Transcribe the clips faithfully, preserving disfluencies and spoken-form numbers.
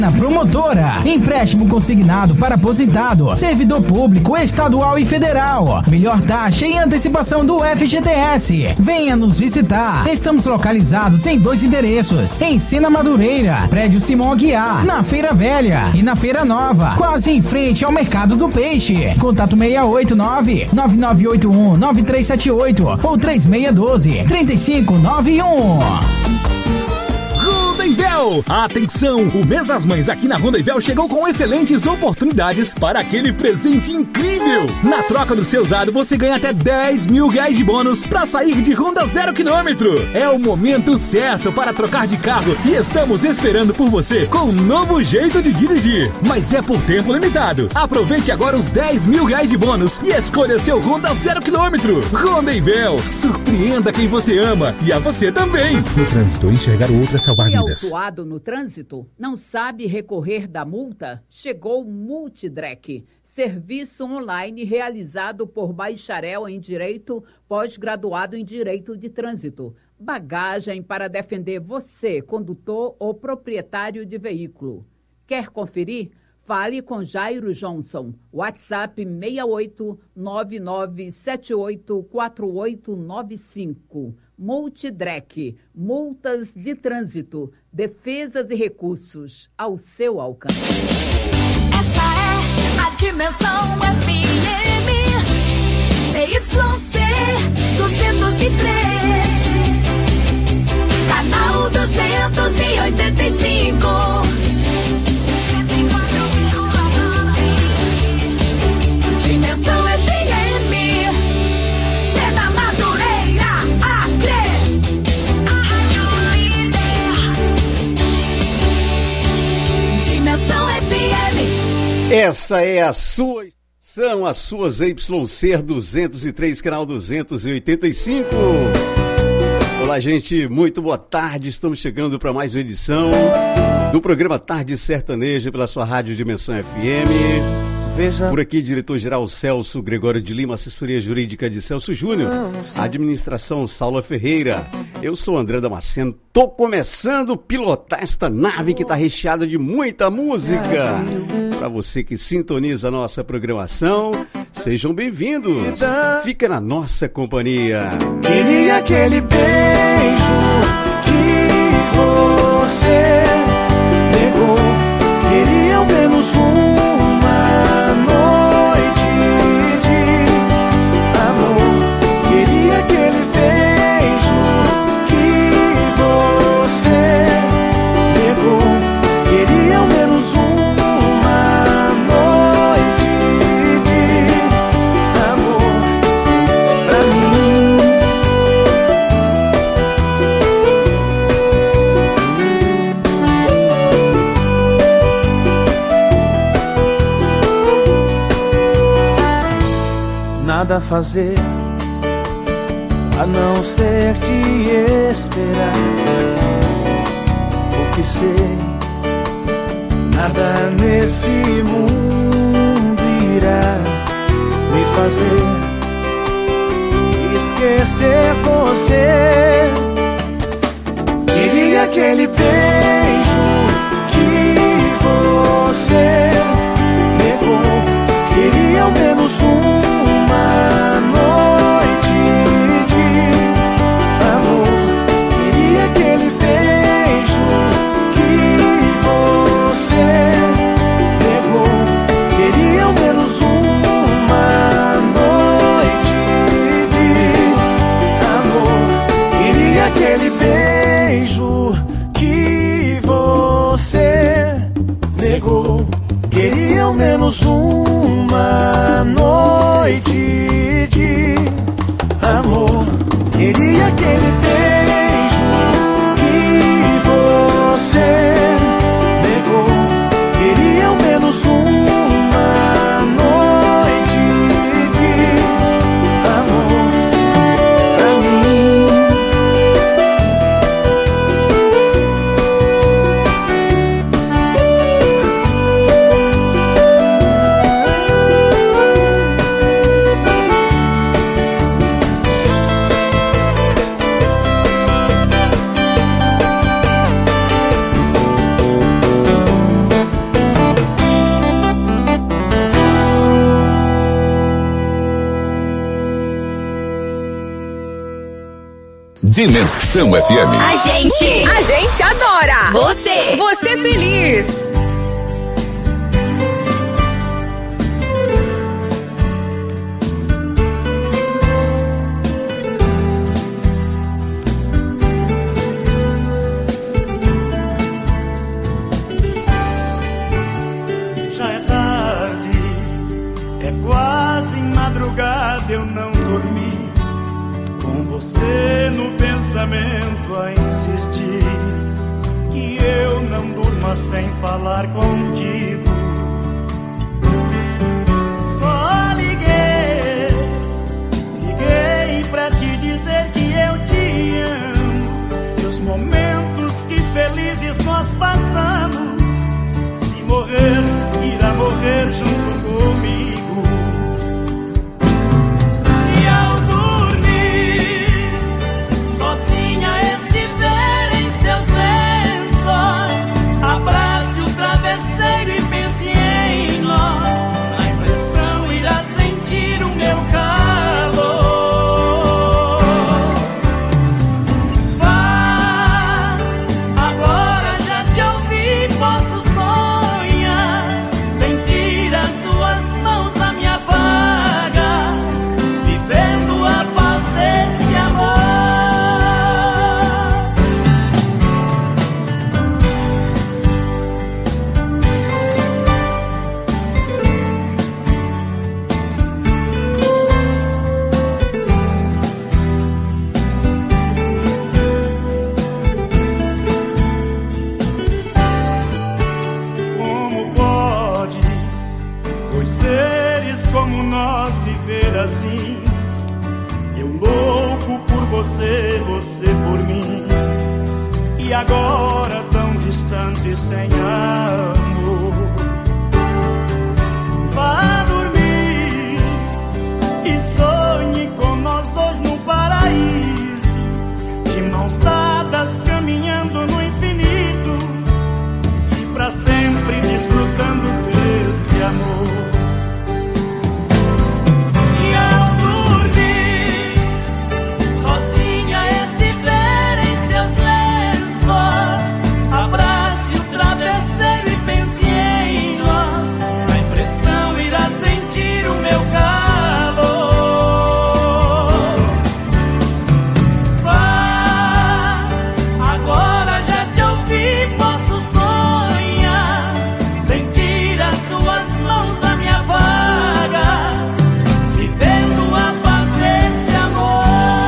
Na Promotora, empréstimo consignado para aposentado, servidor público, estadual e federal. Melhor taxa e antecipação do F G T S. Venha nos visitar. Estamos localizados em dois endereços. Em Sena Madureira, prédio Simão Aguiar, na Feira Velha e na Feira Nova, quase em frente ao Mercado do Peixe. Contato seis oito nove, nove nove oito um, nove três sete oito ou três seis um dois, três cinco nove um. Rondonvel! Atenção! O mês das mães aqui na Rondonvel chegou com excelentes oportunidades para aquele presente incrível! Na troca do seu usado, você ganha até dez mil reais de bônus para sair de Honda zero quilômetro. É o momento certo para trocar de carro e estamos esperando por você com um novo jeito de dirigir. Mas é por tempo limitado. Aproveite agora os dez mil reais de bônus e escolha seu Honda zero quilômetro. Rondonvel, surpreenda quem você ama e a você também. No trânsito, enxergar o outro é salvar vidas. Autuado no trânsito, não sabe recorrer da multa? Chegou o Multidrec, serviço online realizado por bacharel em Direito, pós-graduado em Direito de Trânsito. Bagagem para defender você, condutor ou proprietário de veículo. Quer conferir? Fale com Jairo Johnson. WhatsApp seis oito nove nove sete oito quatro oito nove cinco. Multidrec, multas de trânsito, defesas e recursos ao seu alcance. Essa é a Dimensão F M, C Y C duzentos e três, canal duzentos e oitenta e cinco. Dimensão F M, Sena Madureira, Acre. Dimensão F M. Essa é a sua, são as suas Y C duzentos e três, canal duzentos e oitenta e cinco. Olá, gente, muito boa tarde. Estamos chegando para mais uma edição do programa Tarde Sertaneja pela sua rádio Dimensão F M. Veja. Por aqui, diretor-geral Celso Gregório de Lima, assessoria jurídica de Celso Júnior, administração Saula Ferreira. Eu sou André Damasceno, tô começando a pilotar esta nave que tá recheada de muita música. Para você que sintoniza a nossa programação, sejam bem-vindos. Fica na nossa companhia. Queria aquele beijo que você negou. Queria ao menos uma noite de amor. Queria aquele beijo que você negou. Queria ao menos uma noite de amor pra mim. Nada a fazer a não ser te esperar, porque sei nada nesse mundo irá me fazer esquecer você. Queria aquele beijo que você negou. Queria ao menos um uma noite de amor. Queria aquele beijo que você negou. Queria ao menos uma noite de amor. Queria aquele beijo que você negou. Queria ao menos uma noite de amor. Queria aquele beijo que você negou. Queria ao menos uma noite de amor pra mim. Dimensão F M. A gente, a gente adora. Você, você feliz. Já é tarde, é quase madrugada, eu não dormi. Com você no pensamento a insistir, que eu não durma sem falar contigo. Só liguei, liguei pra te dizer que eu te amo, e os momentos que felizes nós passamos, se morrer, irá morrer junto comigo. Abrace o travesseiro e pense em nós. A impressão irá sentir o meu calor. Vá, agora já te ouvi, posso sonhar, sentir as suas mãos na minha vaga, vivendo a paz desse amor. Assim, eu louco por você, você por mim, e agora tão distante sem amor. Vá dormir e sonhe com nós dois no paraíso, de mãos dadas caminhando no infinito, e pra sempre desfrutando desse amor. Abrace o travesseiro e pense em nós. A impressão irá sentir o meu calor. Vá, agora já te ouvi, posso sonhar, sentir as suas mãos na minha vaga, vivendo a paz desse amor.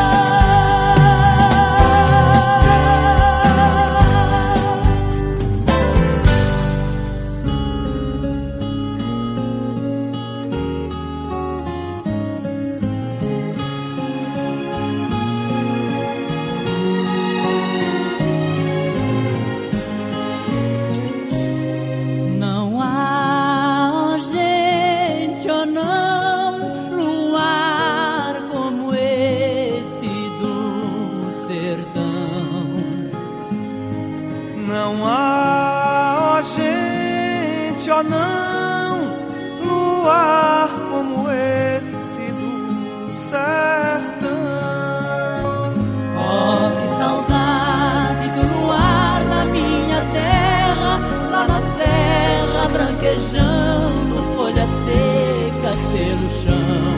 Não há gente ou não, luar como esse do sertão. Não há, ó gente, ó não, luar como esse do sertão. Oh, que saudade do luar na minha terra, lá na serra branquejando folhas secas pelo chão.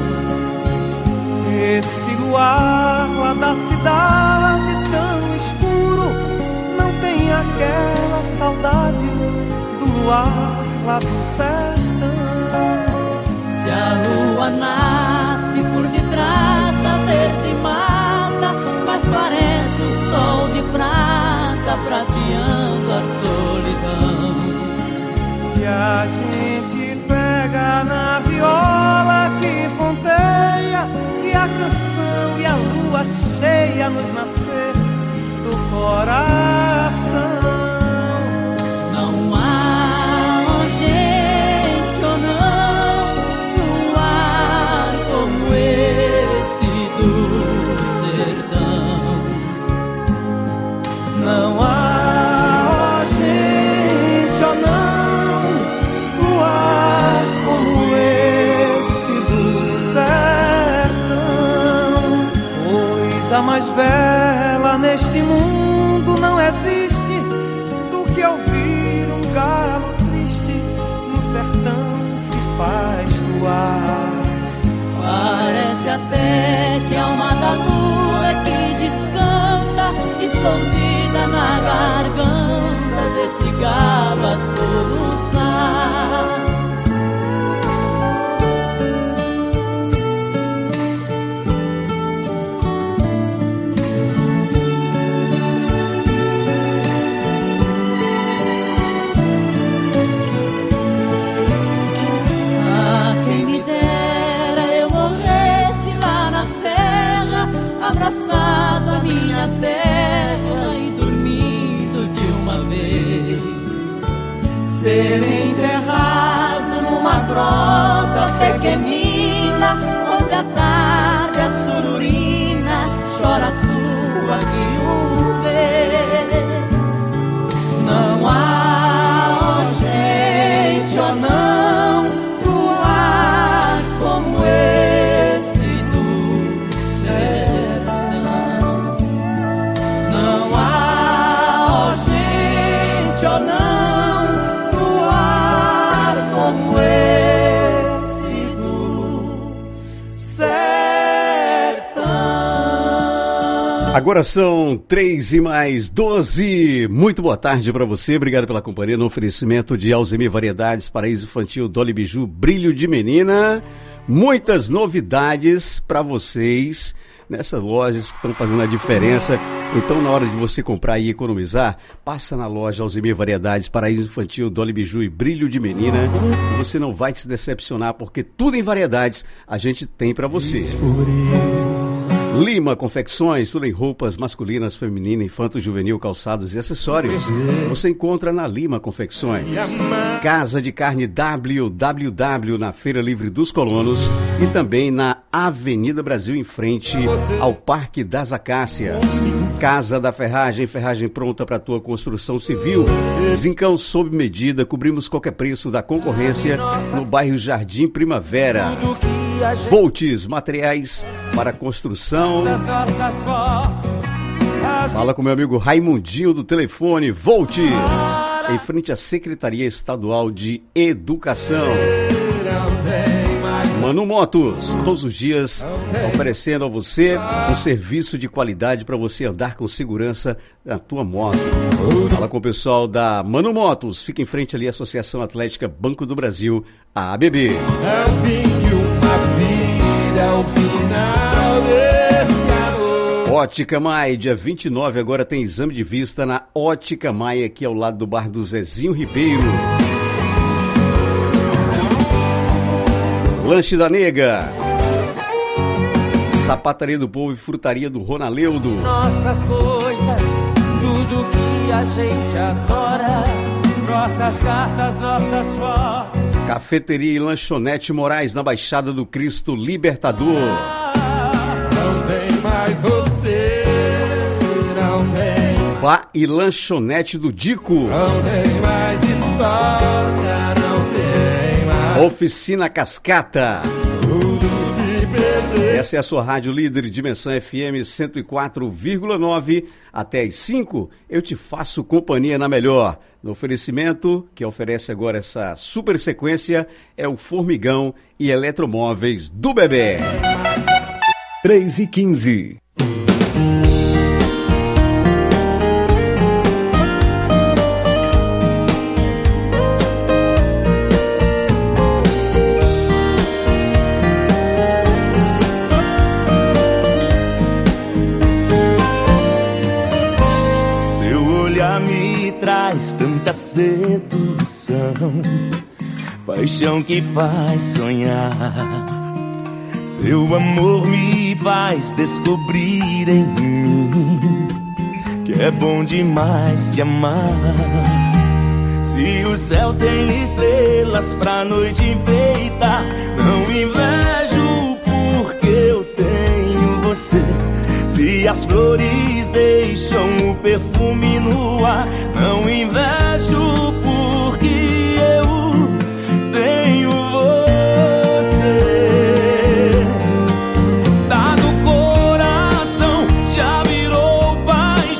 Esse luar lá da cidade tão escuro não tem aquela saudade do luar lá do sertão. Se a lua nasce por detrás da verde mata, mas parece um sol de prata prateando a solidão. E a gente pega na viola que ponteia, e a canção e a lua cheia nos nascer do coração. Não há, ó gente, ou não, luar como esse do sertão. Não há, ó gente, ó não, luar como esse do sertão. Coisa mais bela neste mundo não existe do que ouvir um galo triste no sertão se faz luar. Parece até que a alma da lua é que descanta, escondida na garganta desse galo a soluçar. Abraçado à minha terra e dormindo de uma vez, ser enterrado numa grota pequenina, onde à tarde a sururina chora a sua viuvez. Não há, ó gente, ó não, luar como esse do céu. Ou não, luar como esse do sertão. Agora são três e mais doze. Muito boa tarde para você. Obrigado pela companhia no oferecimento de Alzheimer Variedades, Paraíso Infantil, Dolly Biju, Brilho de Menina. Muitas novidades para vocês nessas lojas que estão fazendo a diferença. Então, na hora de você comprar e economizar, passa na loja Alzheimer Variedades, Paraíso Infantil, Dolly Biju e Brilho de Menina. E você não vai se decepcionar, porque tudo em variedades a gente tem para você. Lima Confecções, tudo em roupas masculinas, feminina, infanto, juvenil, calçados e acessórios. Você encontra na Lima Confecções. Casa de Carne W W W na Feira Livre dos Colonos e também na Avenida Brasil, em frente ao Parque das Acácias. Casa da Ferragem, ferragem pronta para a tua construção civil. Zincão sob medida, cobrimos qualquer preço da concorrência no bairro Jardim Primavera. Voltes, materiais para construção. Fala com meu amigo Raimundinho do telefone Voltes, em frente à Secretaria Estadual de Educação. Manu Motos, todos os dias oferecendo a você um serviço de qualidade para você andar com segurança na tua moto. Fala com o pessoal da Manu Motos, fica em frente ali à Associação Atlética Banco do Brasil, a A B B. É o fim de uma vida, é o final desse amor. Ótica Maia, dia vinte e nove, agora tem exame de vista na Ótica Maia, aqui ao lado do bar do Zezinho Ribeiro. Lanche da Nega, Sapataria do Povo e Frutaria do Ronaleudo. Nossas coisas, tudo que a gente adora, nossas cartas, nossas fotos. Cafeteria e Lanchonete Moraes, na Baixada do Cristo Libertador. Não tem mais você, não tem. Bar e Lanchonete do Dico. Não tem mais história, não tem mais. Oficina Cascata. Tudo se perder. Essa é a sua rádio líder, Dimensão F M cento e quatro vírgula nove. Até às cinco, eu te faço companhia na melhor. No oferecimento, que oferece agora essa super sequência, é o Formigão e Eletromóveis do Bebê. três e quinze. Traz tanta sedução, paixão que faz sonhar. Seu amor me faz descobrir em mim que é bom demais te amar. Se o céu tem estrelas pra noite enfeitar, não invejo porque eu tenho você. Se as flores deixam o perfume no ar, não invejo porque eu tenho você. Tá no coração, já virou paixão.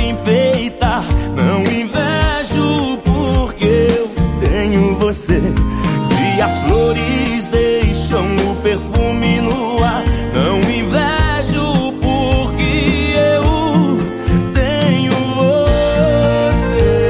te enfeitar. Não invejo porque eu tenho você. Se as flores deixam o perfume no ar, não invejo porque eu tenho você.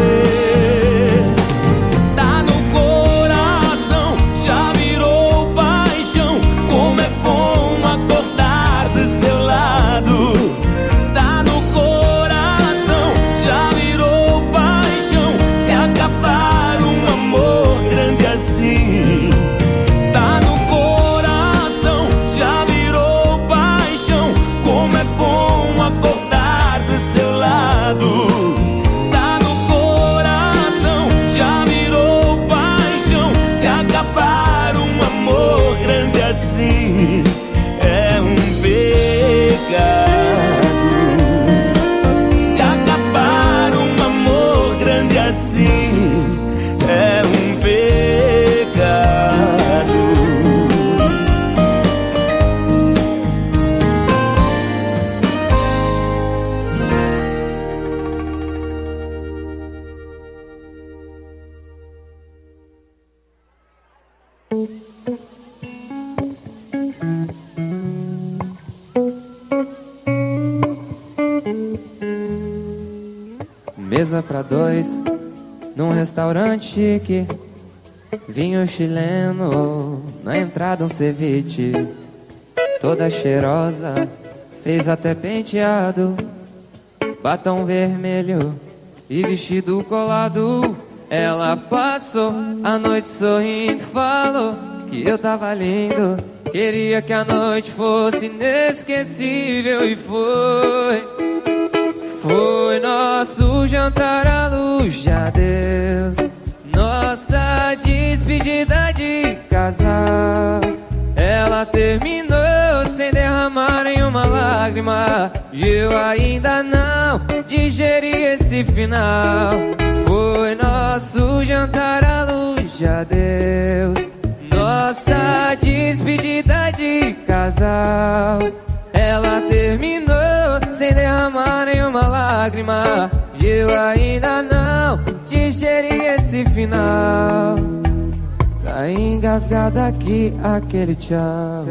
Tá no coração, já virou paixão. Como é bom acordar do seu lado. Tá no coração, já virou paixão. Se acabar um amor grande assim. Tá no coração, já virou paixão. Como é bom acordar do seu lado. Tá no coração, já virou paixão. Se acabar um amor grande assim, é um pecado. Se acabar um amor grande assim, é um pecado. Mesa pra dois, num restaurante chique. Vinho chileno, na entrada um ceviche. Toda cheirosa, fez até penteado. Batom vermelho e vestido colado. Ela passou a noite sorrindo, falou que eu tava lindo. Queria que a noite fosse inesquecível e foi. Foi nosso jantar à luz de adeus, nossa despedida de casal. Ela terminou sem derramar nenhuma lágrima e eu ainda não digeri esse final. Foi nosso jantar à luz de adeus, nossa despedida de casal. Ela terminou sem derramar nenhuma lágrima e eu ainda não digeri esse final. Tá engasgado aqui aquele tchau.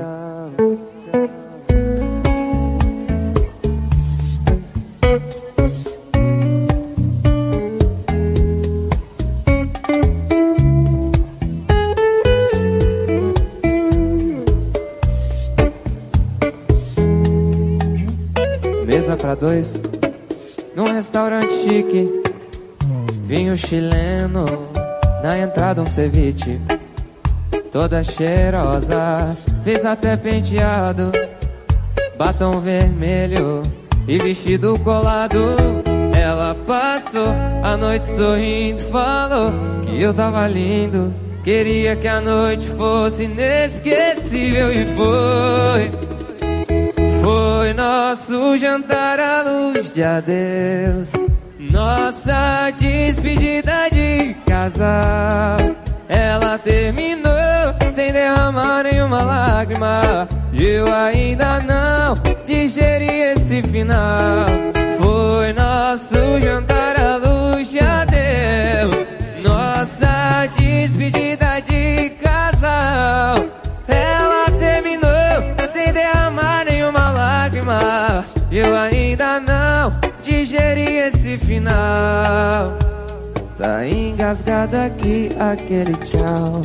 Mesa pra dois, num restaurante chique. Vinho chileno, na entrada um ceviche. Toda cheirosa, fez até penteado. Batom vermelho e vestido colado. Ela passou a noite sorrindo, falou que eu tava lindo. Queria que a noite fosse inesquecível e foi. Foi nosso jantar à luz de adeus, nossa despedida de casal. Ela terminou sem derramar nenhuma lágrima e eu ainda não digeri esse final. Foi nosso jantar à luz de adeus, nossa despedida de casal. Ela terminou sem derramar nenhuma lágrima e eu ainda não digeri esse final. Tá engasgado aqui aquele tchau.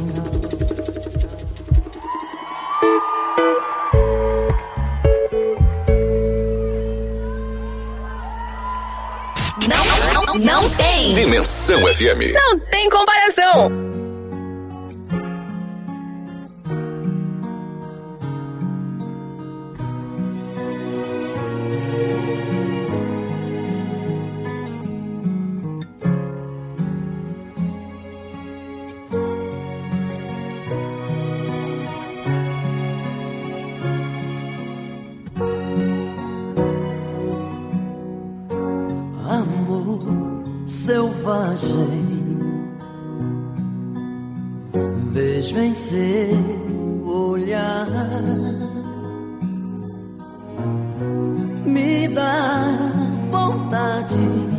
Não, não, não tem. Dimensão F M. Não tem comparação. Selvagem, vejo em seu olhar, me dá vontade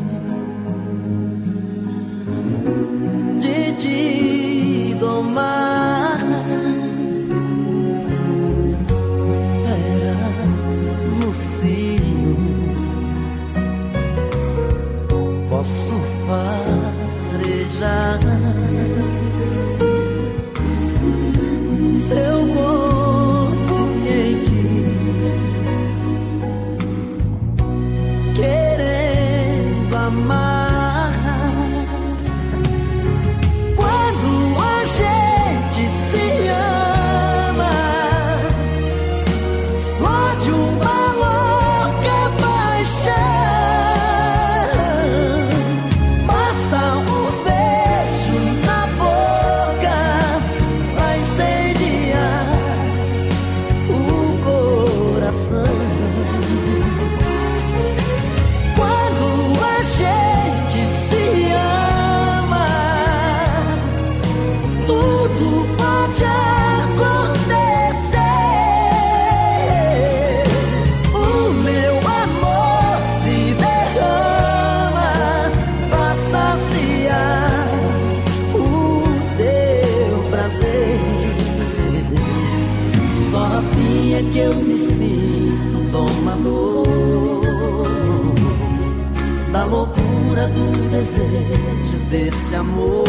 da loucura do desejo desse amor.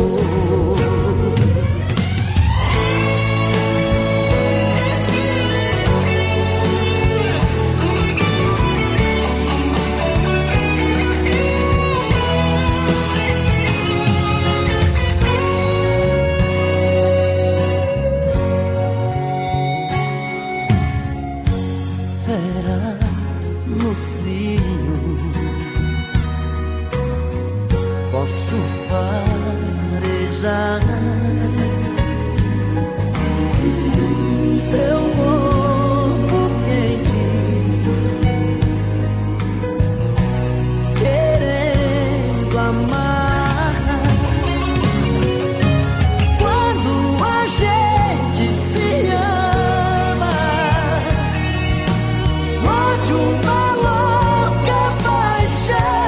Posso farejar seu corpo quente, querendo amar. Quando a gente se ama, explode uma louca paixão.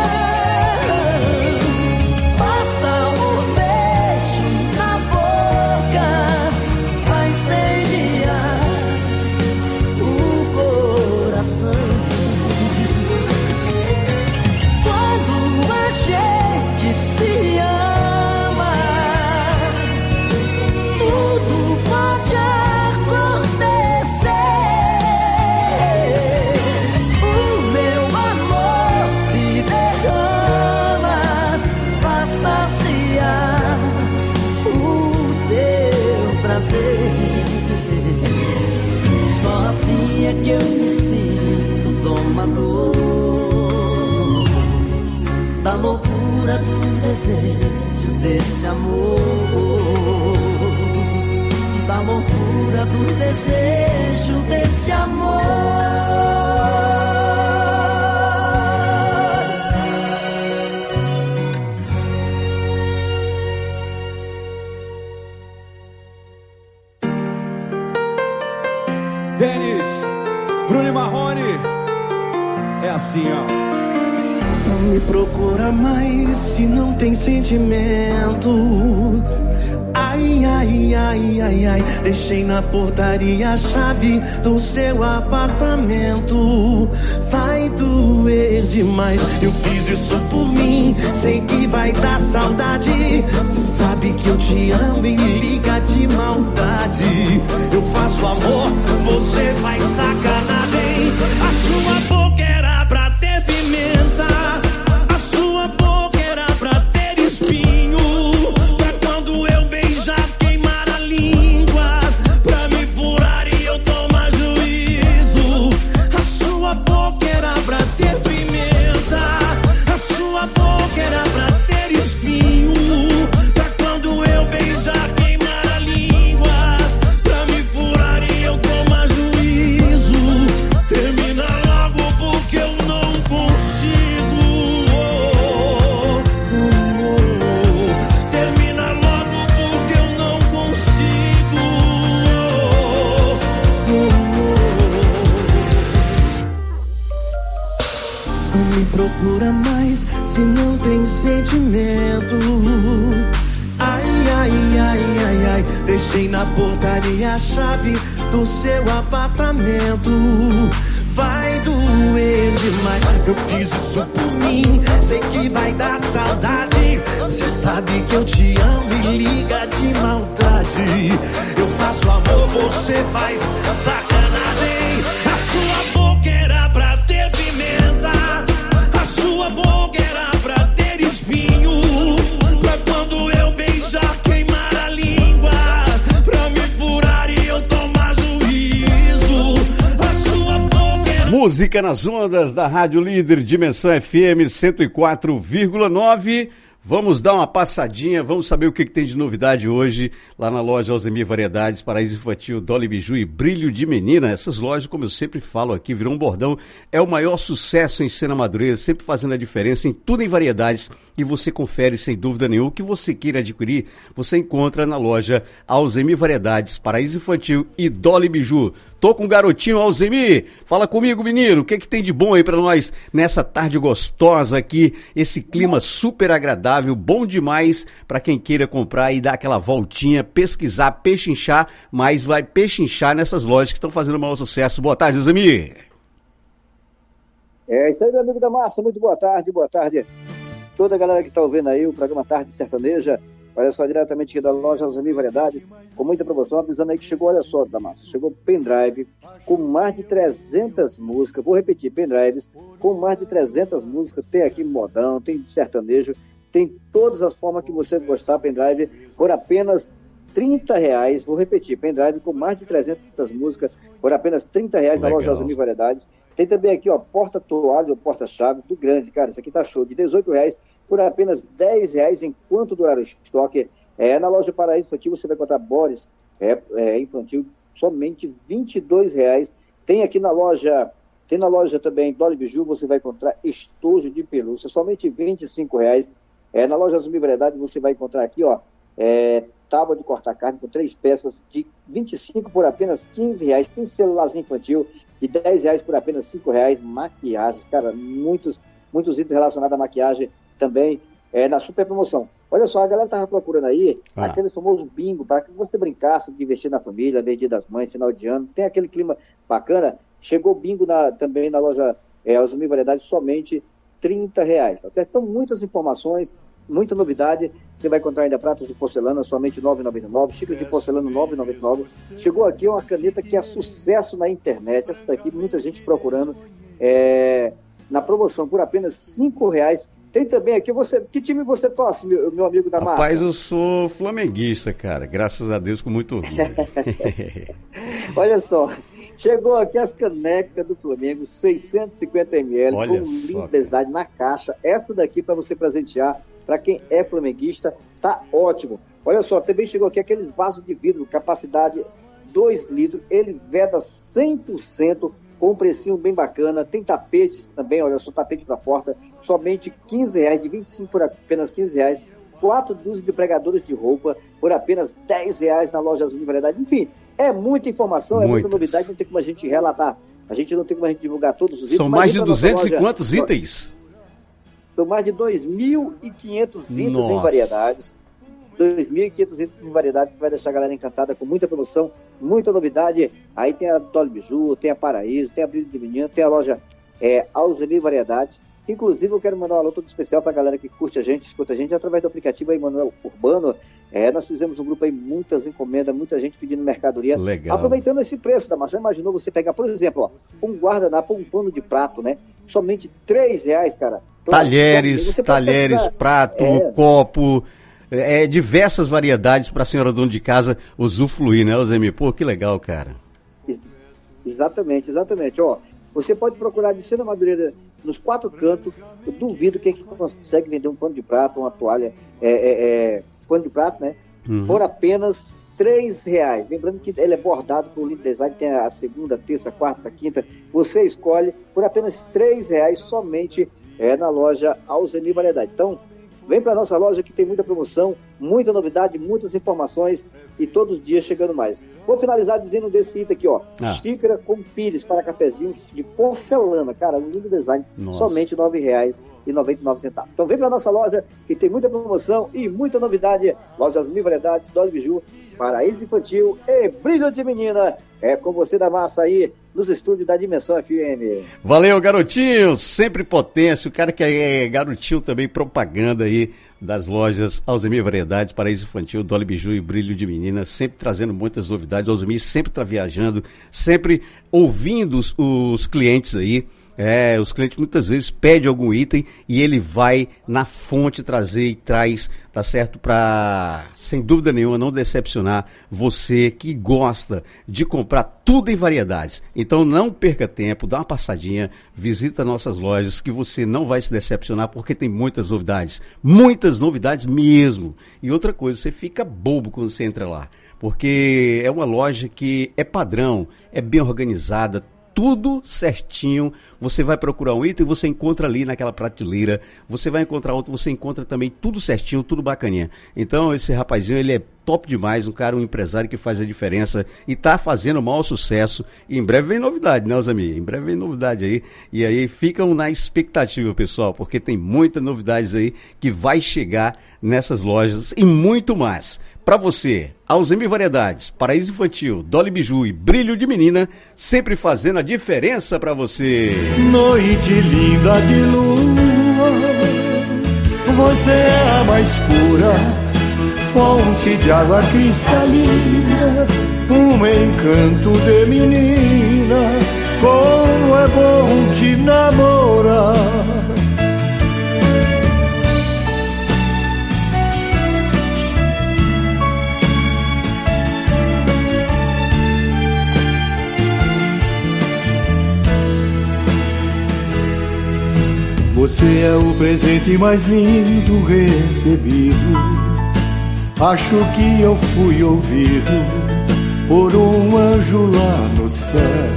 Só assim é que eu me sinto domador da loucura do desejo desse amor, da loucura do desejo desse amor. Denis, Bruno e Marrone, é assim, ó. Não me procura mais se não tem sentimento. Ai, ai, ai, ai, ai. Deixei na portaria a chave do seu apartamento. Vai doer demais. Eu fiz isso por mim, sei que vai dar saudade. Cê sabe que eu te amo e liga de maldade. Eu faço amor, você faz sacanagem. A sua boca era pra ter pimenta, a sua boca era pra ter espinho, pra quando eu beijar queimar a língua, pra me furar e eu tomar juízo. A sua boca era pra ter pimenta, a sua boca era pra ter espinho, pra quando eu beijar queimar a língua, pra me furar e eu tomar juízo. Termina logo porque eu não consigo. Oh, oh, oh. Termina logo porque eu não consigo. Oh, oh. Não me procura mais se não tem sentimento. Ai, ai, ai, ai, ai. Deixei na portaria a chave do seu apartamento. Vai doer demais. Eu fiz isso por mim, sei que vai dar saudade. Cê sabe que eu te amo e liga de maldade. Eu faço amor, você faz sacanagem. A sua boca era pra ter pimenta, a sua boca era pra ter espinho, pra quando eu beijar queimar a língua, pra me furar e eu tomar juízo. A sua boca era... Música nas ondas da Rádio Líder, Dimensão F M cento e quatro vírgula nove. Vamos dar uma passadinha, vamos saber o que, que tem de novidade hoje lá na loja Alzemir Variedades, Paraíso Infantil, Dolly Biju e Brilho de Menina. Essas lojas, como eu sempre falo aqui, virou um bordão, é o maior sucesso em Sena Madureira, sempre fazendo a diferença em tudo em variedades, e você confere sem dúvida nenhuma. O que você queira adquirir, você encontra na loja Alzemir Variedades, Paraíso Infantil e Dolly Biju. Tô com o garotinho Alzemir, fala comigo, menino, o que que tem de bom aí pra nós nessa tarde gostosa aqui, esse clima super agradável, bom demais pra quem queira comprar e dar aquela voltinha, pesquisar, pechinchar, mas vai pechinchar nessas lojas que estão fazendo o maior sucesso. Boa tarde, Alzemir. É isso aí, meu amigo da massa, muito boa tarde, boa tarde. Toda a galera que está ouvindo aí o programa Tarde Sertaneja, olha só, diretamente aqui da loja Alzamir Variedades, com muita promoção, avisando aí que chegou, olha só, da massa, chegou pendrive com mais de trezentas músicas, vou repetir, pendrives com mais de trezentas músicas, tem aqui modão, tem sertanejo, tem todas as formas que você gostar, pendrive, por apenas trinta reais, vou repetir, pendrive com mais de trezentas músicas, por apenas trinta reais na loja Alzamir Variedades. Tem também aqui, ó, porta-toalha ou porta-chave do grande, cara, isso aqui tá show, de dezoito reais por apenas dez reais enquanto durar o estoque. É, na loja Paraíso Infantil você vai encontrar Boris é, é, infantil, somente vinte e dois reais. Tem aqui na loja, tem na loja também Dolly Biju, você vai encontrar estojo de pelúcia, somente vinte e cinco reais. É, na loja Alzamir Variedade você vai encontrar aqui, ó, é, tábua de cortar carne com três peças de vinte e cinco por apenas quinze reais. Tem celularzinho infantil de dez reais por apenas cinco reais. Maquiagens, cara, muitos, muitos itens relacionados à maquiagem também é, na super promoção. Olha só, a galera tava procurando aí ah. aquele famoso bingo para que você brincasse, divertir na família, Dia das Mães, final de ano, tem aquele clima bacana. Chegou bingo na, também na loja é, Alzamir Variedade, somente trinta reais, tá certo? Então, muitas informações, muita novidade. Você vai encontrar ainda pratos de porcelana, somente nove reais e noventa e nove centavos, xícaras de porcelana nove reais e noventa e nove centavos. Chegou aqui uma caneta que é sucesso na internet, essa daqui, muita gente procurando, é, na promoção por apenas cinco reais. Tem também aqui, você, que time você torce, meu, meu amigo da massa? Rapaz, eu sou flamenguista, cara, graças a Deus, com muito orgulho. Olha só, chegou aqui as canecas do Flamengo, seiscentos e cinquenta mililitros, Olha com só, limpesidade na caixa. Essa daqui para você presentear, para quem é flamenguista, tá ótimo. Olha só, também chegou aqui aqueles vasos de vidro, capacidade dois litros, ele veda cem por cento, com um precinho bem bacana. Tem tapetes também, olha só, tapete para porta, somente quinze reais, de vinte e cinco por apenas quinze reais. Quatro dúzias de pregadores de roupa por apenas dez reais na loja Alzamir Variedade. Enfim, é muita informação, Muitas. é muita novidade, não tem como a gente relatar. A gente não tem como a gente divulgar todos os itens. São mais de duzentos loja, e quantos itens? São mais de dois mil e quinhentos itens Nossa. em variedades. dois mil e quinhentos itens em variedades, que vai deixar a galera encantada com muita promoção, muita novidade. Aí tem a Dolly Biju, tem a Paraíso, tem a Brilho de Menino, tem a loja é, Alzamir Variedades. Inclusive, eu quero mandar um alô todo especial para a galera que curte a gente, escuta a gente através do aplicativo aí, Manuel Urbano. É, nós fizemos um grupo aí, muitas encomendas, muita gente pedindo mercadoria. Legal. Aproveitando esse preço da marcha, já imaginou você pegar, por exemplo, ó, um guardanapo, um pano de prato, né? Somente três reais, cara. Talheres, talheres, pegar, prato, é... copo... É, diversas variedades para a senhora dona de casa usufruir, né, Alzamir? Pô, que legal, cara. Exatamente, exatamente. Ó, você pode procurar de cena madureira nos quatro cantos. Eu duvido quem que consegue vender um pano de prato, uma toalha, é, é, é, pano de prato, né? Uhum. Por apenas três reais. Lembrando que ele é bordado por Lindo Design, tem a segunda, terça, quarta, quinta. Você escolhe por apenas três reais somente é, na loja Alzamir Variedade. Então, vem para nossa loja que tem muita promoção, muita novidade, muitas informações e todos os dias chegando mais. Vou finalizar dizendo desse item aqui, ó. Ah. Xícara com pires para cafezinho de porcelana, cara, um lindo design, Nossa. somente nove reais e noventa e nove centavos. Então vem para nossa loja que tem muita promoção e muita novidade. Loja Alzamir Variedades, Dolly Biju, Paraíso Infantil e Brilho de Menina. É com você da massa aí, nos estúdios da Dimensão F M. Valeu, garotinho, sempre potência, o cara que é garotinho também, propaganda aí das lojas Alzamir Variedades, Paraíso Infantil, Dolly Biju e Brilho de Menina, sempre trazendo muitas novidades. Alzamir sempre está viajando, sempre ouvindo os, os clientes aí. É, os clientes muitas vezes pedem algum item e ele vai na fonte trazer e traz, tá certo? Para, sem dúvida nenhuma, não decepcionar você que gosta de comprar tudo em variedades. Então não perca tempo, dá uma passadinha, visita nossas lojas que você não vai se decepcionar porque tem muitas novidades, muitas novidades mesmo. E outra coisa, você fica bobo quando você entra lá, porque é uma loja que é padrão, é bem organizada, tudo certinho. Você vai procurar um item, você encontra ali naquela prateleira, você vai encontrar outro, você encontra também tudo certinho, tudo bacaninha. Então esse rapazinho, ele é top demais, um cara, um empresário que faz a diferença e tá fazendo o maior sucesso. E em breve vem novidade, né, Osamir? Em breve vem novidade aí. E aí ficam na expectativa, pessoal, porque tem muitas novidades aí que vai chegar nessas lojas e muito mais. Para você, Alzheimer Variedades, Paraíso Infantil, Dolly Biju e Brilho de Menina, sempre fazendo a diferença para você. Noite linda de lua, você é a mais pura fonte de água cristalina, um encanto de menina, como é bom te namorar. Você é o presente mais lindo recebido. Acho que eu fui ouvido por um anjo lá no céu.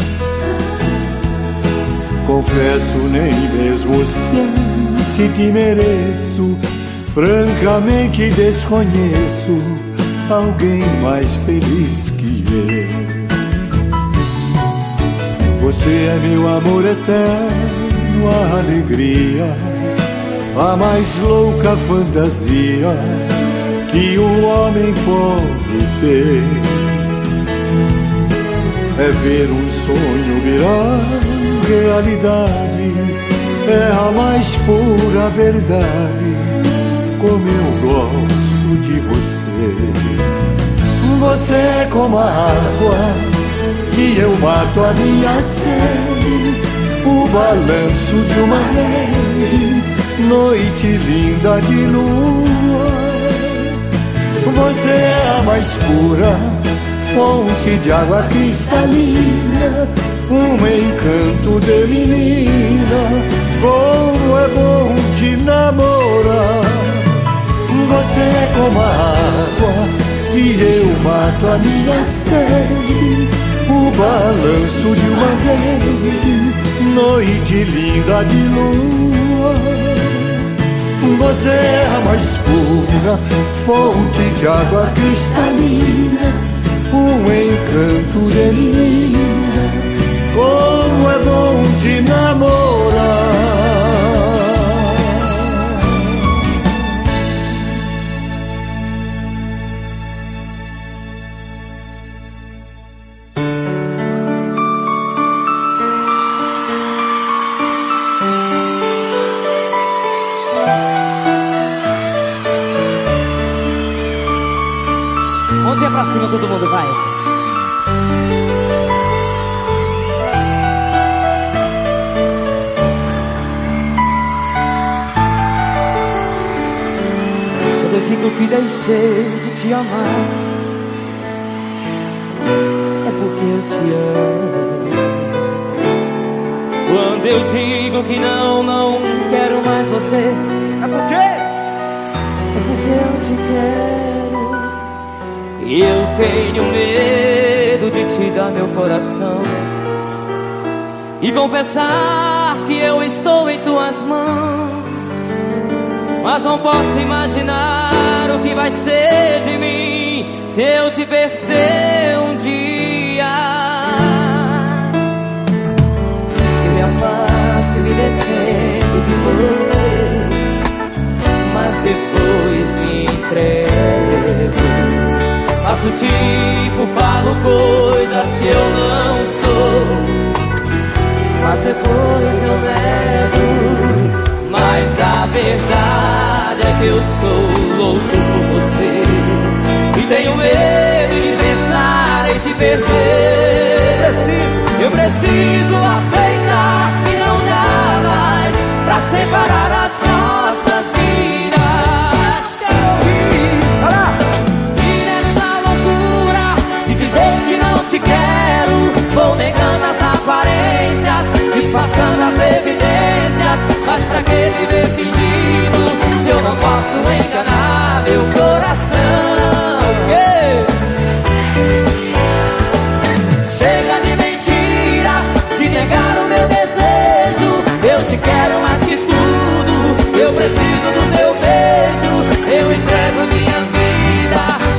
Confesso, nem mesmo sei se te mereço. Francamente desconheço alguém mais feliz que eu. Você é meu amor eterno, a alegria, a mais louca fantasia que um homem pode ter. É ver um sonho virar realidade, é a mais pura verdade, como eu gosto de você. Você é como a água que eu mato a minha sede, o balanço de uma rede, noite linda de lua. Você é a mais pura fonte de água cristalina, um encanto de menina, como é bom te namorar. Você é como a água que eu mato a minha sede, o balanço de uma rede, noite linda de lua. Você é a mais pura fonte de água cristalina, um encanto de menina, como é bom te namorar. Pra cima, todo mundo vai. Quando eu digo que deixei de te amar, é porque eu te amo. Quando eu digo que não, não quero mais você, é porque É porque eu te quero. Eu tenho medo de te dar meu coração e confessar que eu estou em tuas mãos, mas não posso imaginar o que vai ser de mim se eu te perder um dia. Eu me afasto e me defendo de vocês, mas depois me entrego. Faço tipo, falo coisas que eu não sou, mas depois eu nego. Mas a verdade é que eu sou louco por você e tenho medo de pensar em te perder. Eu preciso aceitar que não dá mais pra separar as nossas vidas. Que não te quero, vou negando as aparências, disfarçando as evidências. Mas pra que viver fingindo se eu não posso enganar meu coração? Yeah. Chega de mentiras, de negar o meu desejo. Eu te quero mais que tudo, eu preciso do teu beijo. Eu entrego minha vida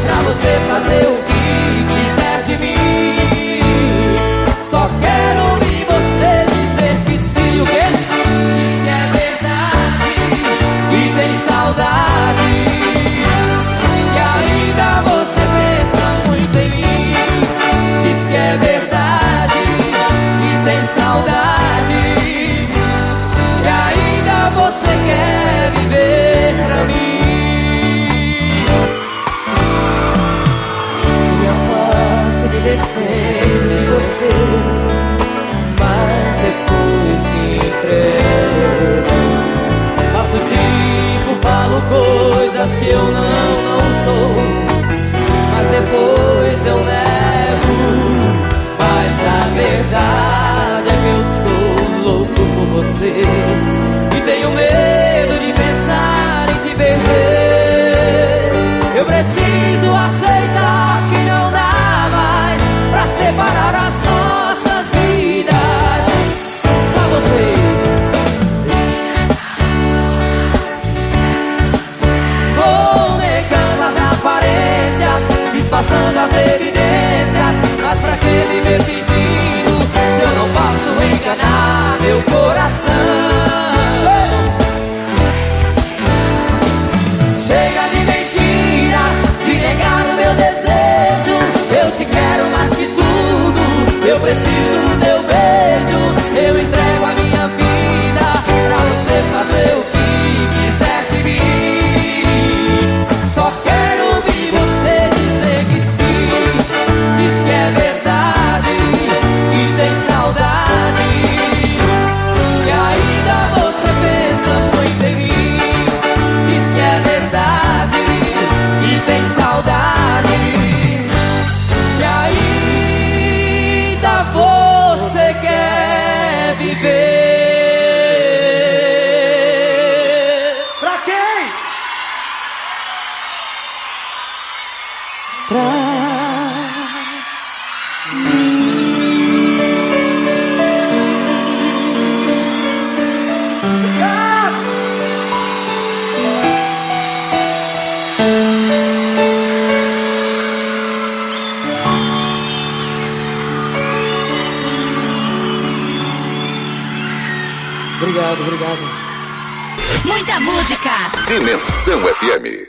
falo coisas que eu não, não sou, mas depois eu nego. Mas a verdade é que eu sou louco por você e tenho medo de pensar em te perder. Eu preciso aceitar que não dá mais pra separar as nossas vidas. Só vocês. Vou negando as aparências, disfarçando as evidências, mas pra que viver fingindo se eu não posso enganar meu coração? Chega de mentiras, de negar o meu desejo. Eu te quero mais que tudo, eu preciso do teu beijo. Eu entrego a minha vida pra você fazer o que quiser de mim. Só quero ouvir você dizer que sim, diz que é verdade e tem saudade, que ainda você pensa muito em mim. Diz que é verdade e tem saudade, que ainda você quer viver. Pra quem? Pra Obrigado, obrigado. Muita música. Dimensão F M.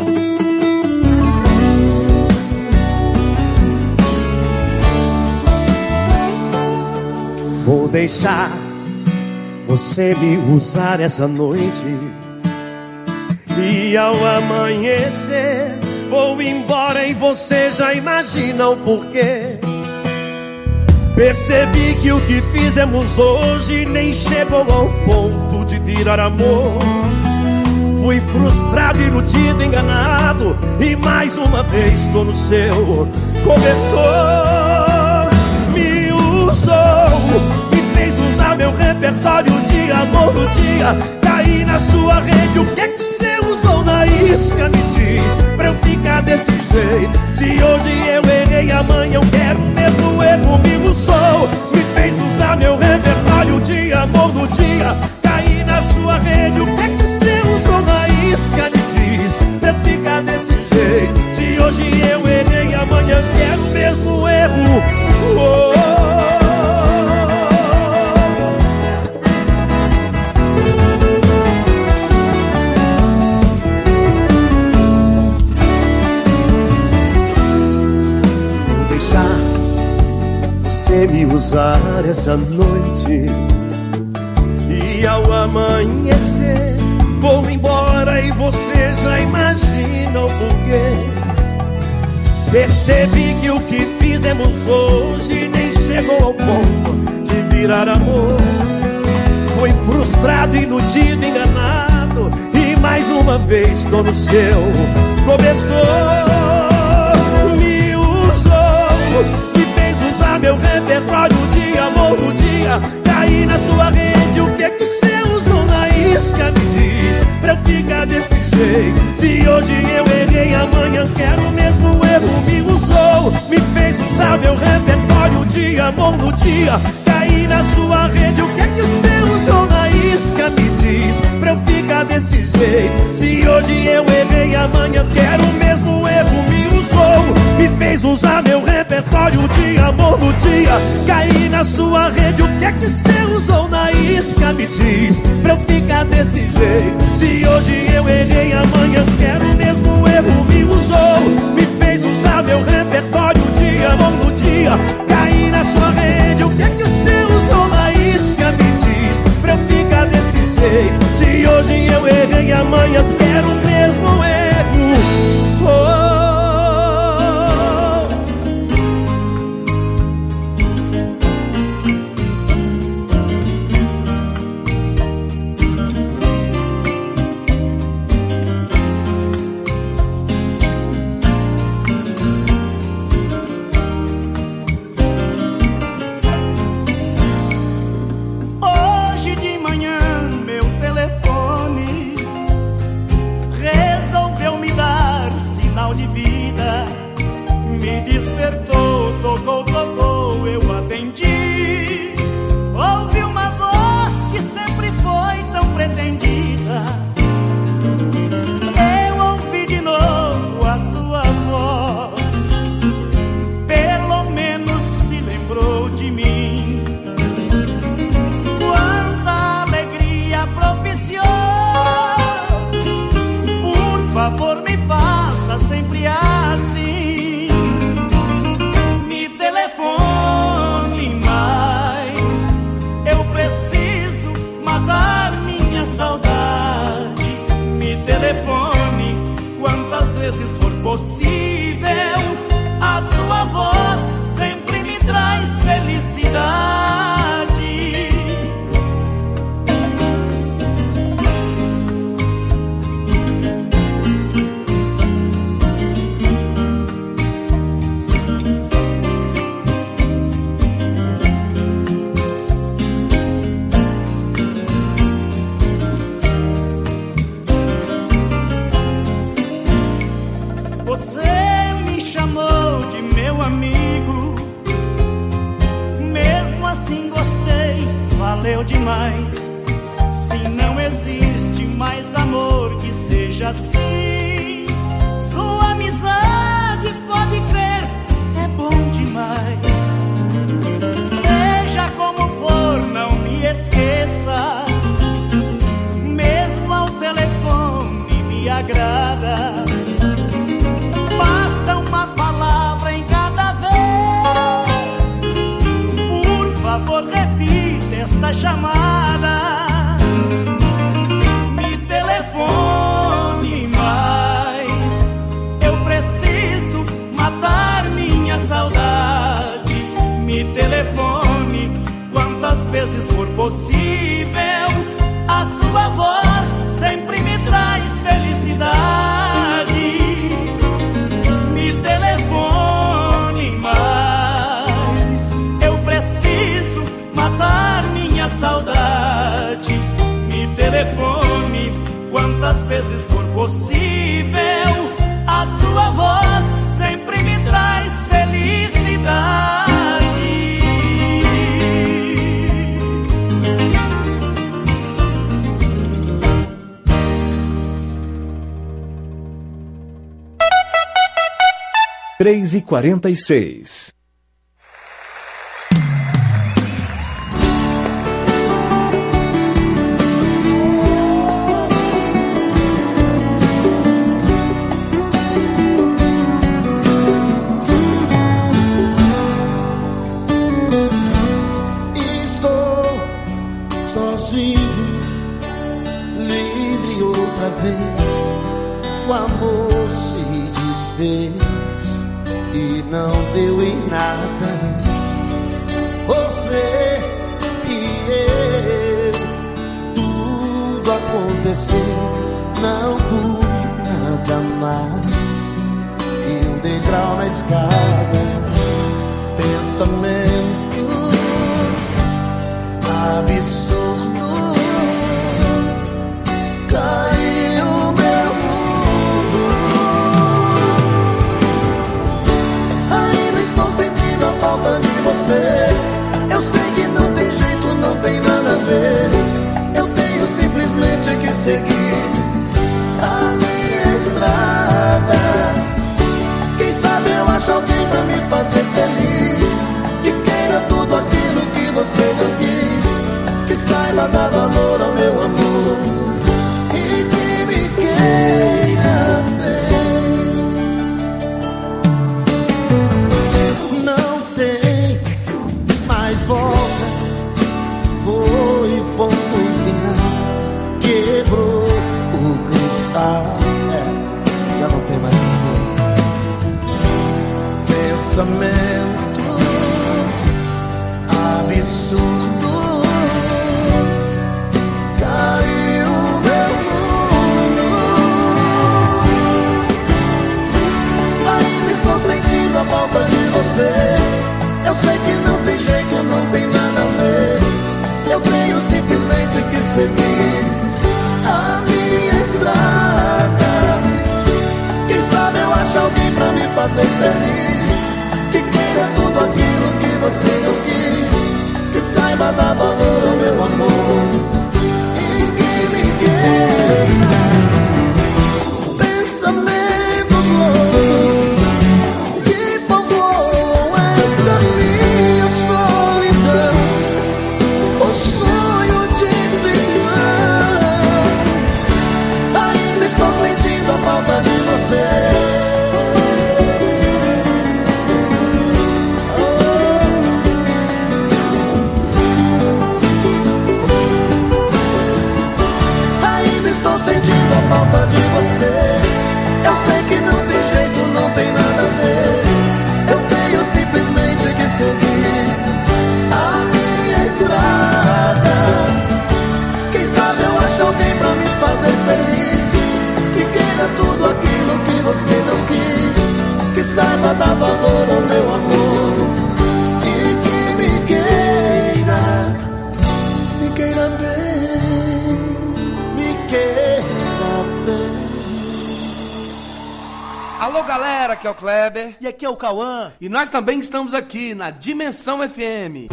Vou deixar você me usar essa noite, e ao amanhecer vou embora e você já imagina o porquê. Percebi que o que fizemos hoje nem chegou ao ponto de virar amor. Fui frustrado, iludido, enganado, e mais uma vez tô no seu cobertor. Me usou, me fez usar meu repertório de amor no dia. Caí na sua rede, o que é que você usou na isca? Me diz, pra eu ficar desse jeito. Se hoje eu errei, amanhã eu quero o mesmo erro. Me usou, me fez usar meu repertório de amor no dia. Caí na sua rede, o que é que você usou na isca? Me diz, pra eu ficar desse jeito. Se hoje eu errei, amanhã eu quero o mesmo erro. Oh, me usar essa noite, e ao amanhecer vou embora e você já imagina o porquê. Percebi que o que fizemos hoje nem chegou ao ponto de virar amor. Fui frustrado, iludido, enganado, e mais uma vez tô no seu cobertor. Me usou, meu repertório de amor no dia. Caí na sua rede, o que é que você usou na isca? Me diz, pra eu ficar desse jeito. Se hoje eu errei, amanhã quero o mesmo erro. Me usou, me fez usar meu repertório de amor no dia. Caí na sua rede, o que é que você usou na isca? Me diz, pra eu ficar desse jeito. Se hoje eu errei, amanhã quero o mesmo erro. Me usou, me fez usar meu repertório de amor no dia. Caí na sua rede, o que é que você usou na isca? Me diz, pra eu ficar desse jeito. Se hoje eu errei, amanhã quero o mesmo erro. Me usou, me fez usar meu repertório de amor no dia. Caí na sua rede, o que é que você usou na isca? Me diz, pra eu ficar desse jeito. Se hoje eu errei, amanhã quero o mesmo erro. Oh. telefone quantas vezes for possível. A sua voz sempre me traz felicidade. Valeu demais. Se não existe mais amor que seja assim, sua amizade, pode crer, é bom demais. Seja como for, não me esqueça. Mesmo ao telefone me agrada. Basta uma palavra em cada vez. Por favor, repita esta chamada. Me telefone mais. Eu preciso matar minha saudade. Me telefone quantas vezes for possível. A sua voz sempre me traz felicidade. Me telefone mais. Eu preciso matar minha saudade. Me telefone quantas vezes for possível. A sua voz sempre me traz felicidade. três e quarenta e seis. O amor se desfez e não deu em nada. Você e eu, tudo aconteceu, não fui nada mais que um degrau na escada. Pensamentos absurdos caiu meu mundo. Ainda estou sentindo a falta de você. Eu sei que não tem jeito, não tem nada a ver. Eu tenho simplesmente que seguir a minha estrada. Quem sabe eu acho alguém pra me fazer feliz, que queira tudo aquilo que você não quis, que saiba dar valor ao meu amor e que me queira bem. Não tem mais volta, foi ponto final. Quebrou o cristal, é, já não tem mais você. Pensamentos absurdos caiu meu mundo. Ainda estou sentindo a falta de você. Eu sei que não tem jeito, não tem nada a ver. Eu tenho simplesmente que seguir a minha estrada. Quem sabe eu acho alguém pra me fazer feliz, que queira tudo aquilo que você não quis, que saiba dar valor ao meu amor e que me queira. Pensamentos loucos que povoam esta minha solidão, o sonho de cisão. Ainda estou sentindo a falta de você. sentindo a falta de você. Eu sei que não tem jeito, não tem nada a ver. Eu tenho simplesmente que seguir a minha estrada. Quem sabe eu acho alguém pra me fazer feliz, que queira tudo aquilo que você não quis, que saiba dar valor ao meu amor e que me queira, me queira bem, me queira bem. Alô galera, aqui é o Kleber. E aqui é o Cauã. E nós também estamos aqui na Dimensão F M.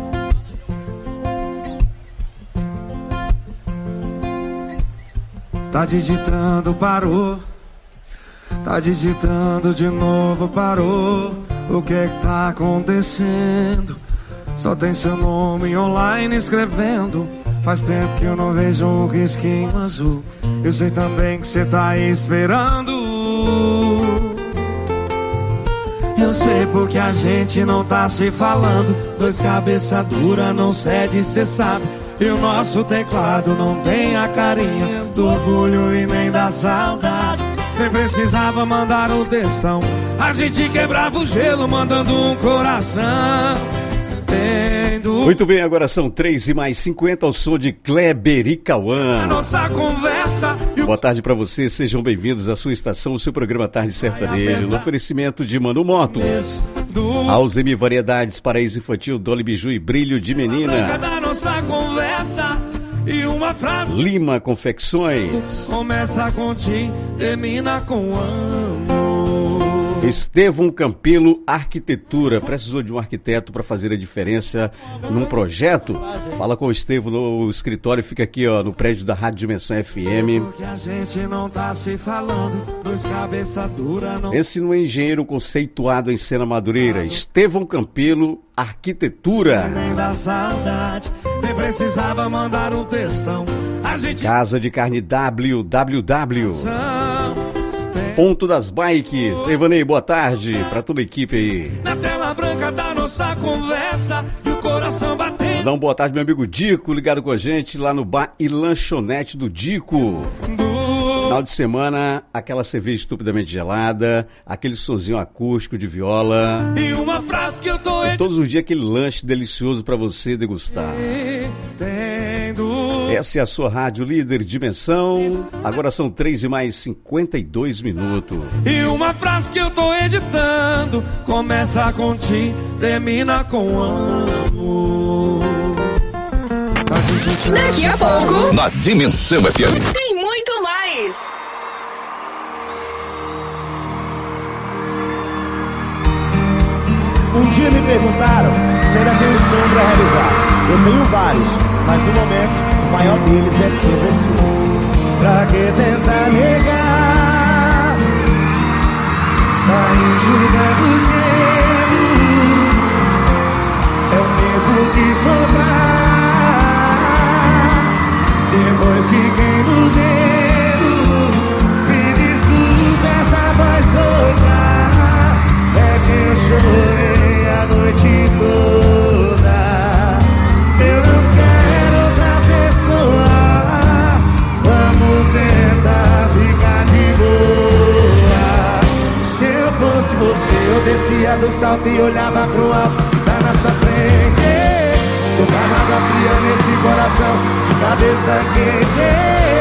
Tá digitando, parou. Tá digitando de novo, parou. O que é que tá acontecendo? Só tem seu nome online escrevendo. Faz tempo que eu não vejo um risquinho azul. Eu sei também que cê tá aí esperando. Eu sei porque a gente não tá se falando. Dois cabeça dura não cede, cê sabe. E o nosso teclado não tem a carinha do orgulho e nem da saudade. Nem precisava mandar um textão, a gente quebrava o gelo mandando um coração. Tendo... Muito bem, agora são três e mais cinquenta ao som de Kleber e Cauã. Nossa conversa. Boa tarde pra você, sejam bem-vindos à sua estação, o seu programa Tarde Sertanejo, no oferecimento de Mano Motos, Alzheimer Variedades, Paraíso Infantil, Dolly Biju e Brilho de Menina, nossa conversa. E uma frase. Lima Confecções. Começa com ti, termina com amo. Estevão Campelo Arquitetura. Precisou de um arquiteto para fazer a diferença num projeto? Fala com o Estevão no escritório, fica aqui ó, no prédio da Rádio Dimensão F M. Porque a gente não tá se falando, dois cabeça dura não... Esse no engenheiro conceituado em Sena Madureira. Estevão Campelo Arquitetura. Nem da saudade, nem precisava mandar um textão. A gente... Casa de Carne W W W. Ponto das Bikes. Evanei, boa tarde pra toda a equipe aí. Na tela branca da nossa conversa e o coração batendo. Dá uma boa tarde, meu amigo Dico, ligado com a gente lá no bar e lanchonete do Dico. Final de semana, aquela cerveja estupidamente gelada, aquele sonzinho acústico de viola. E uma frase que eu tô... E todos os dias aquele lanche delicioso pra você degustar. Essa é a sua rádio líder Dimensão. Agora são três e mais cinquenta e dois minutos. E uma frase que eu tô editando começa com ti, termina com amo. Daqui a pouco, na Dimensão F M, tem muito mais. Um dia me perguntaram se ainda tenho sonho pra realizar. Eu tenho vários, mas no momento o maior deles é ser você. Pra que tentar negar? Tá enxugando gelo. É o mesmo que sobrar depois que queima o dedo. Me desculpe essa voz rouca, é que eu chorei a noite toda. Eu não quero outra pessoa, vamos tentar ficar de boa. Se eu fosse você, eu descia do salto e olhava pro alto da nossa frente. Jogava água fria nesse coração, de cabeça quente.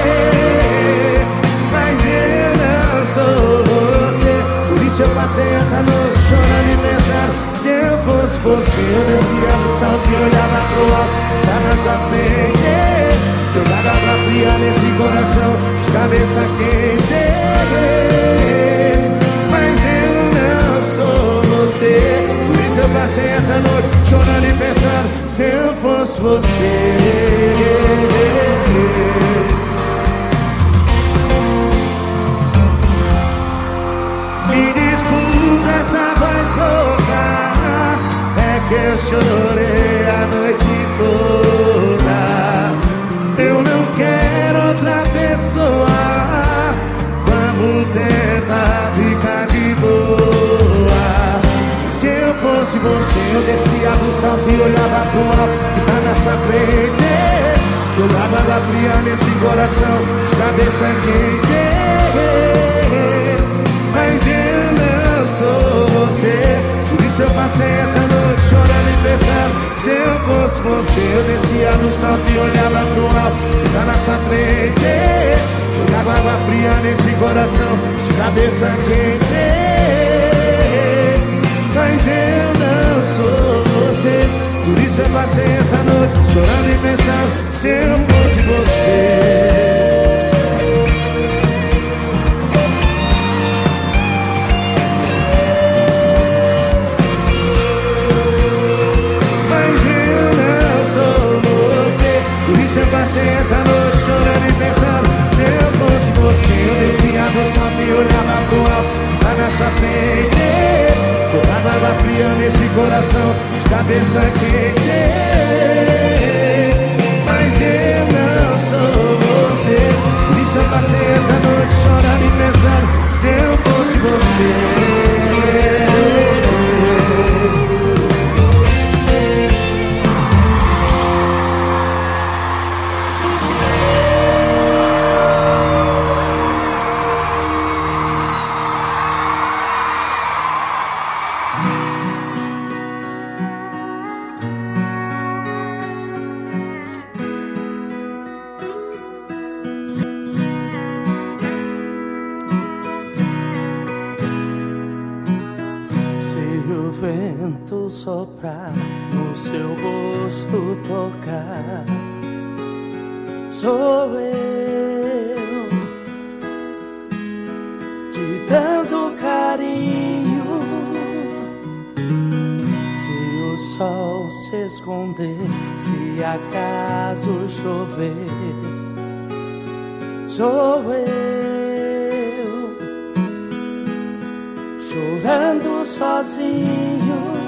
Mas eu não sou você, por isso eu passei essa noite chorando e pensando. Se eu fosse você, eu descia do salto e olhava pro alto da nossa frente. Jogava água fria nesse coração, de cabeça quente. Mas eu não sou você, por isso eu passei essa noite chorando e pensando. Se eu fosse você, me desculpa essa voz rouca, é que eu chorei a noite toda. Eu não quero outra pessoa, vamos tentar ficar de boa. Se eu fosse você, eu descia do salto e olhava pro alto que tá nessa frente. Jogava água fria nesse coração de cabeça quente. Mas eu não sou você, por isso eu passei essa noite chorando e pensando. Se eu fosse você, eu descia do salto e olhava pro alto e tá na sua frente. Jogava água fria nesse coração de cabeça quente. Mas eu não sou você, por isso eu passei essa noite chorando e pensando. Se eu fosse você. Eu passei essa noite chorando e pensando. Se eu fosse você, eu descia do salto e olhava pro alto, lá na sua frente. Jogava água fria nesse coração de cabeça quente. Mas eu não sou você, por isso eu passei essa noite chorando e pensando. Se eu fosse você. Soprar no seu rosto, tocar, sou eu te dando carinho. Se o sol se esconder, se acaso chover, sou eu chorando sozinho.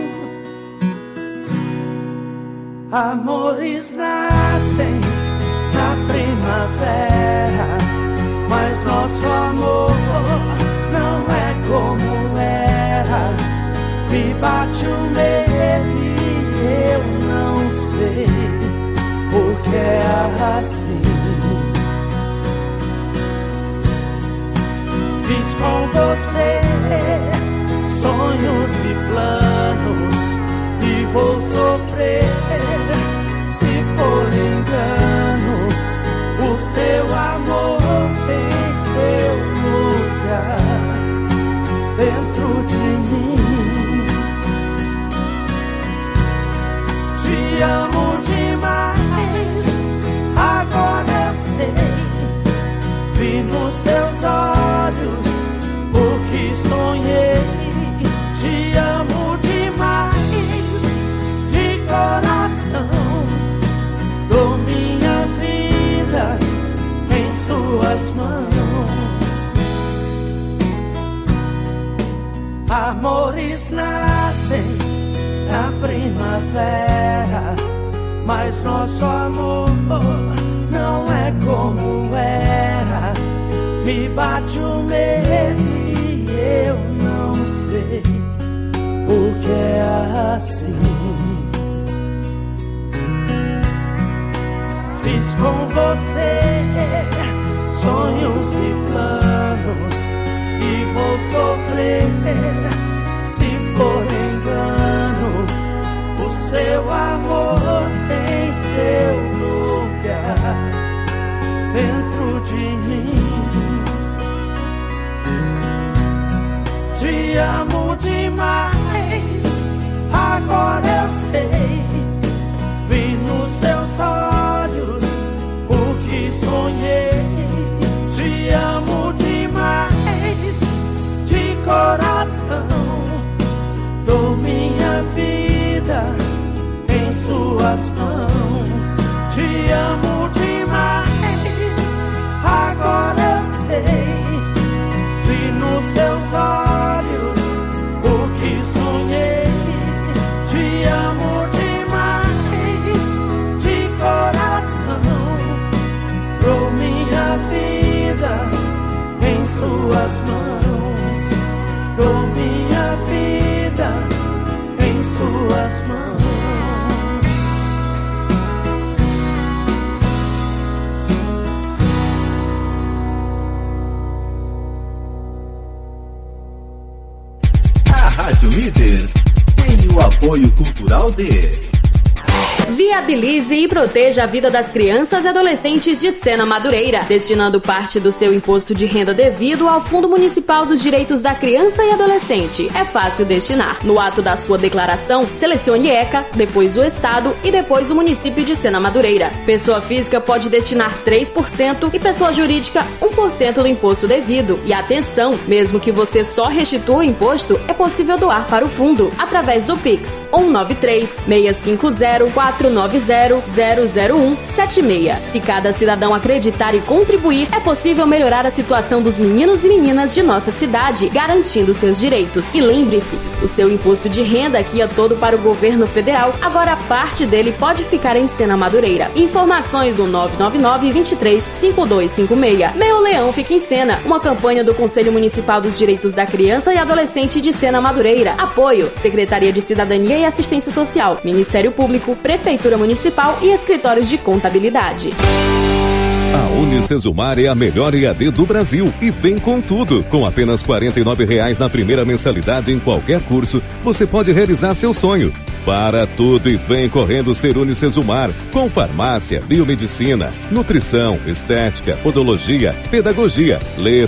Amores nascem na primavera, mas nosso amor não é como era. Me bate o medo e eu não sei porque é assim. Fiz com você sonhos e planos e vou sofrer se for engano. O seu amor tem seu lugar dentro de mim. Te amo demais, agora eu sei. Vi nos seus olhos o que sonhei. Te amo demais, de coração. Dou minha vida em suas mãos. Amores nascem na primavera, mas nosso amor não é como era. Me bate o medo e eu não sei porque é assim. Fiz com você sonhos e planos e vou sofrer se for engano. O seu amor tem seu lugar dentro de mim. Te amo demais, agora eu sei. Vi nos seus olhos o que sonhei. Te amo demais, de coração. Dou minha vida em suas mãos. Te amo demais, agora eu sei. Vi nos seus olhos o que sonhei. Te amo demais, de coração. Dou minha vida em suas mãos. Dou minha vida em suas mãos. Rádio Líder tem o apoio cultural de... Viabilize e proteja a vida das crianças e adolescentes de Sena Madureira, destinando parte do seu imposto de renda devido ao Fundo Municipal dos Direitos da Criança e Adolescente. É fácil destinar. No ato da sua declaração, selecione ECA, depois o Estado e depois o município de Sena Madureira. Pessoa física pode destinar três por cento e pessoa jurídica um por cento do imposto devido. E atenção, mesmo que você só restitua o imposto, é possível doar para o fundo através do Pix um nove três, seis cinco zero, quatro nove zero, zero zero um sete seis. Se cada cidadão acreditar e contribuir, é possível melhorar a situação dos meninos e meninas de nossa cidade, garantindo seus direitos. E lembre-se, o seu imposto de renda aqui é todo para o governo federal, agora parte dele pode ficar em Sena Madureira. Informações no nove nove nove, dois três, cinco dois cinco seis. Meu Leão Fica em Sena, uma campanha do Conselho Municipal dos Direitos da Criança e Adolescente de Sena Madureira. Apoio: Secretaria de Cidadania e Assistência Social, Ministério Público, Prefeitura Municipal e Escritórios de Contabilidade. A Unicesumar é a melhor E A D do Brasil e vem com tudo. Com apenas quarenta e nove reais na primeira mensalidade em qualquer curso, você pode realizar seu sonho. Para tudo e vem correndo ser Unicesumar, com farmácia, biomedicina, nutrição, estética, podologia, pedagogia, letras,